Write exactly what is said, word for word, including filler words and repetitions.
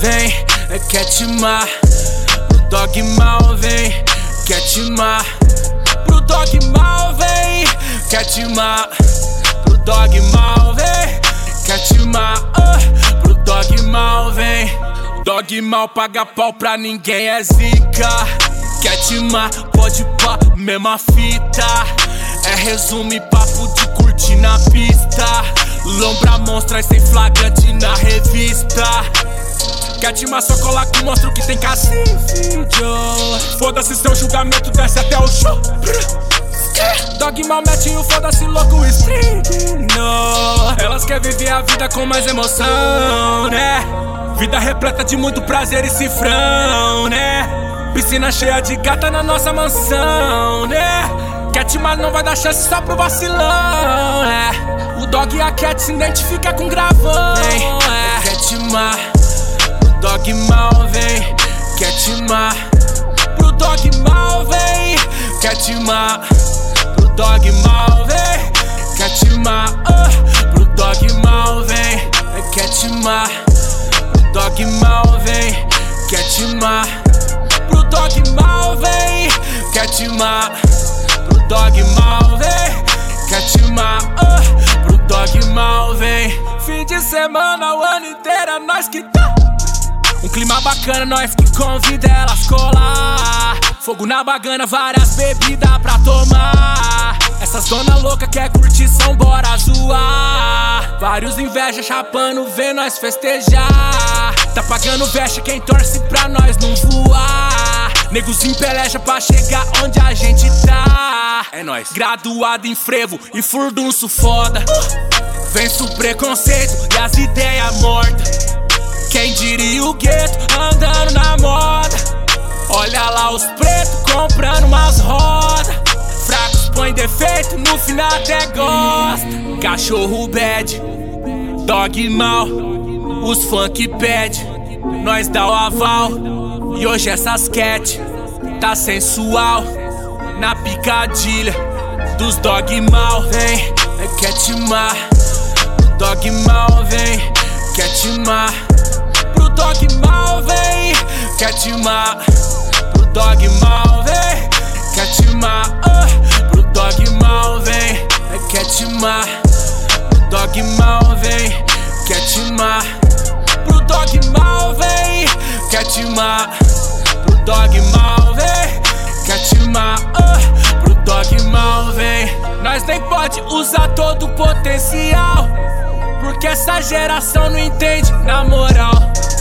vem, quer timar. Pro dog mal vem, quer timar. Pro dog mal vem, quer timar. Pro dog mal vem, quer timar. uh, Pro dog mal vem. Dog mal paga pau pra ninguém, é zica. Quer timar, pode pá, mesma fita. É resumo e papo de curtir na pista. Lombra monstra sem flagrante na revista. Quer timar, só cola que mostra o que tem cacife. Foda-se seu julgamento, desce até o chão. Dog mal mete o foda-se louco street. No. Elas querem viver a vida com mais emoção, né? Vida repleta de muito prazer e cifrão, né? Piscina cheia de gata na nossa mansão, né? Cat mas não vai dar chance só pro vacilão, né? O dog e a cat se identifica com gravão, é. Quer timar, pro dog mal vem, quer timar. Pro dog mal vem, quer timar. Pro dog mal vem, quer timar. uh, Pro dog mal vem, quer timar. Pro dog mal vem, quer timar. Pro dog mal vem, quer timar. Pro dog mal vem, quer timar. uh, Pro dog mal vem. Fim de semana, o ano inteiro é nós que tá. Um clima bacana, nós que convida elas colar. Fogo na bagana, várias bebidas pra tomar. Essas dona louca quer curtição, bora zoar. Vários inveja chapando, vê nós festejar. Tá pagando veste quem torce pra nós não voar. Negos em peleja pra chegar onde a gente tá. É nóis. Graduado em frevo e furdunço foda. Vence o preconceito e as ideias mortas. Quem diria o gueto andando na moda. Olha lá os pretos comprando umas rodas. Fracos põe defeito, no final até gosta. Cachorro bad, dog mal, os funk pede, nós dá o aval. E hoje essas cat tá sensual. Na picadilha dos dog mal vem, quer timar. Pro dog mal vem, quer timar. Pro dog mal vem, quer timar. Pro dog mal vem, quer timar. uh, Pro dog mal vem, quer timar. Pro dog mal vem, quer timar. Pro dog mal vem, quer timar. Pro dog mal vem, quer timar. uh, Pro dog mal vem. Nós nem pode usar todo o potencial, porque essa geração não entende na moral.